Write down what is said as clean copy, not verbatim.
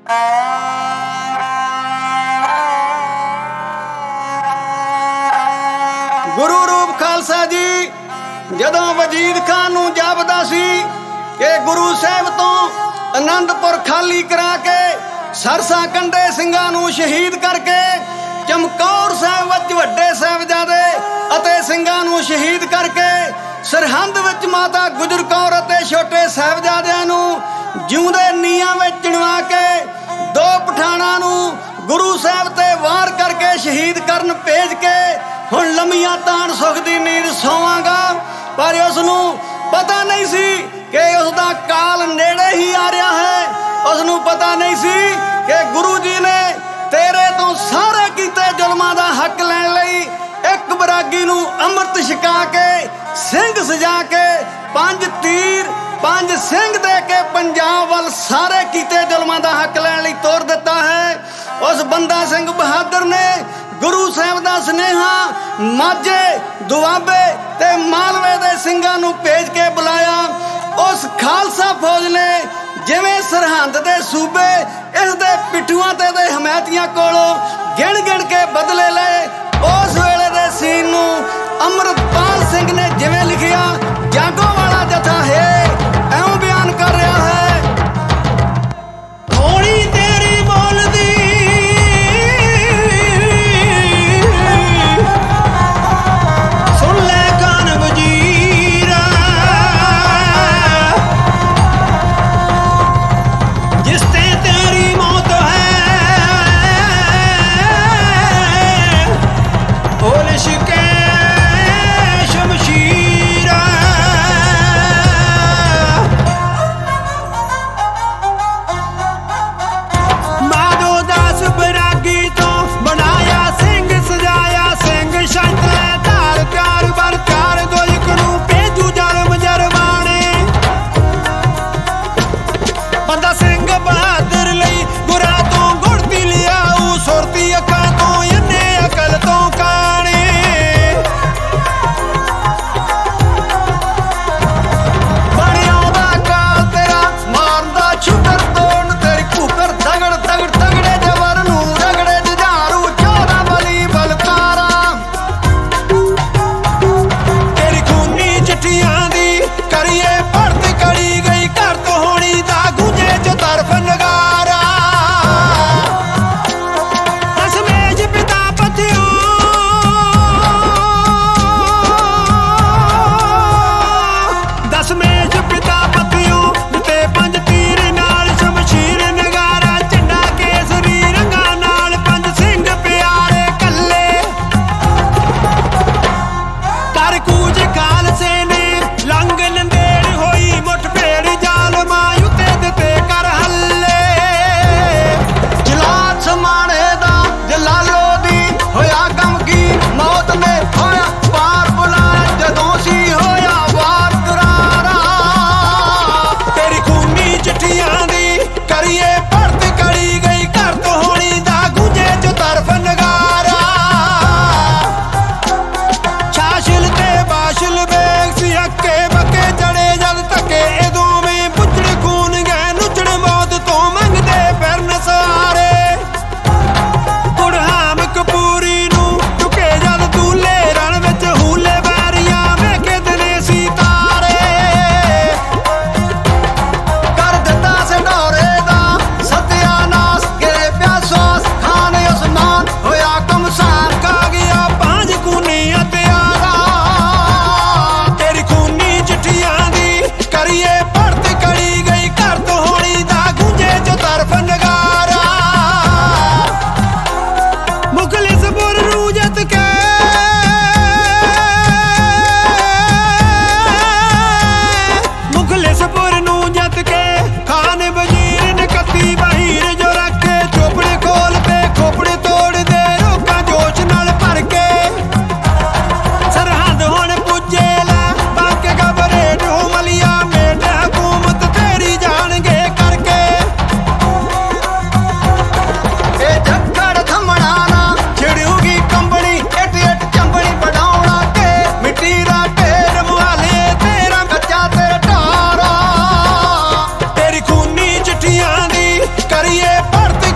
गुरु रूप खालसा जी जदों वजीद खान नूं जापदा सी कि गुरु साहब तो आनंदपुर खाली करा के सरसा कंडे सिंघां नूं शहीद करके चमकौर साहब विच वड्डे साहिबजादे अते सिंघां नूं शहीद करके सरहंद विच माता गुजर कौर अते छोटे साहिबजादिआं नूं जिउंदे नीआं विच चिणवा के दो पठाणां नूं गुरु साहब ते वार करके शहीद करन भेज के हुण लम्मियां ताण सुख दी नींद सोवांगा। पर उसनूं पता नहीं सी कि उसदा काल नेड़े ही आ रहा है। उसनूं पता नहीं सी कि गुरु जी ने तेरे तो सारे कीते जुल्मां दा हक लैण लई एक बरागी नूं अमृत छका के सिंह सजा के 5 तीर 5 सिंह दे के पंजाब वल सारे कीते जुल्मां दा हक लैण लई तोर दिता है। उस बंदा सिंह बहादुर ने गुरु साहब दा स्नेहा माझे दुआबे ते मालवे दे सिंघां नूं भेज के बुलाया। उस खालसा फौज ने जिवें सरहंद दे सूबे इस दे पिठूआं ते दे हमैतियां कोलों गिण गिण के बदले लए। उस वेले दे सीन नूं अमृतपाल सिंह ने जिवें लिखिया जागो वाला जथा है ऐं बयान कर रहा है। थोड़ी तेरी बोलदी करिए भर्त करी गई घर तो होनी दा गुंजे ਕਰੀਏ ਭਰਤੀ